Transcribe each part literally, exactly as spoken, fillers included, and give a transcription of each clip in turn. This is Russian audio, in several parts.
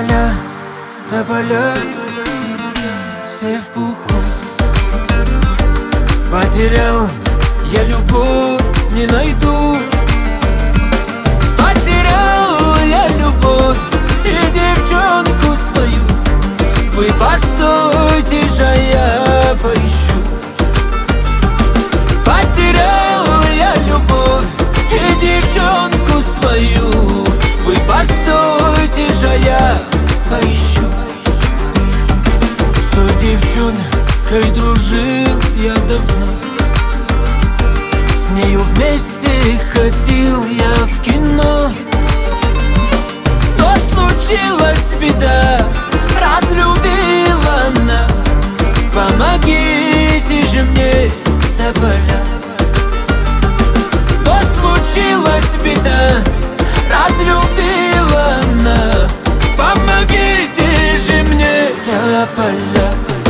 Тополя, тополя, все в пуху. Потерял я любовь, не найду. Потерял я любовь и девчонку свою. Вы постойте же, я поищу. Потерял я любовь и девчонку свою. Вы постойте же, я поищу. С той девчонкой дружил я давно. С нею вместе ходил я в кино. Но случилась беда, разлюбила она. Помогите же мне, тополя. Но случилась беда, разлюбила она. Помогите же мне, тополя.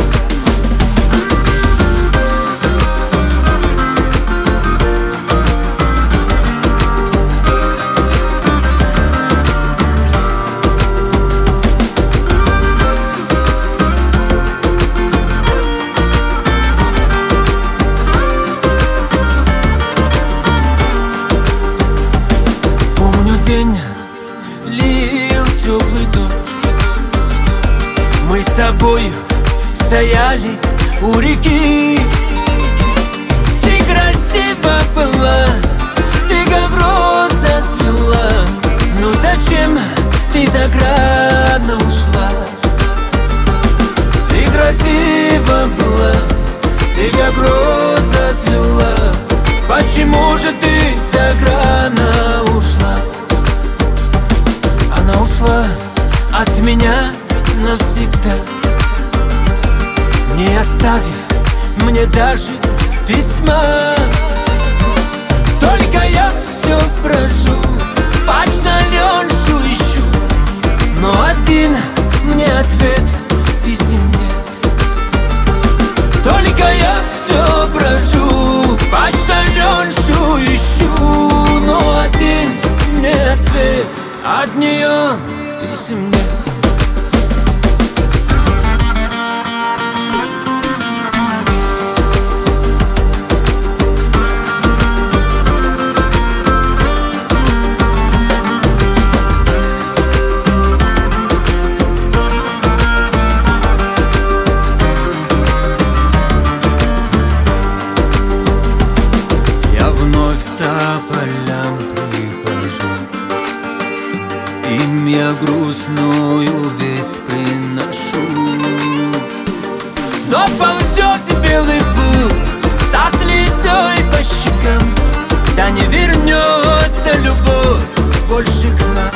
День лил теплый дождь. Мы с тобою стояли у реки. Ты красива была, ты как роза цвела. Ну зачем ты так рано ушла? Ты красива была, ты как роза цвела. Почему же ты так рано ушла? Она ушла от меня навсегда, не оставив мне даже письма. Только я все брожу, почтальоншу ищу, но один мне ответ писем нет. Только я все брожу, почтальоншу ищу, но один мне ответ. От нее писем нет. Я вновь к тополям прихожу, им я грустную весть приношу. Но ползет белый пыл со слезой по щекам, да не вернется любовь больше к нам.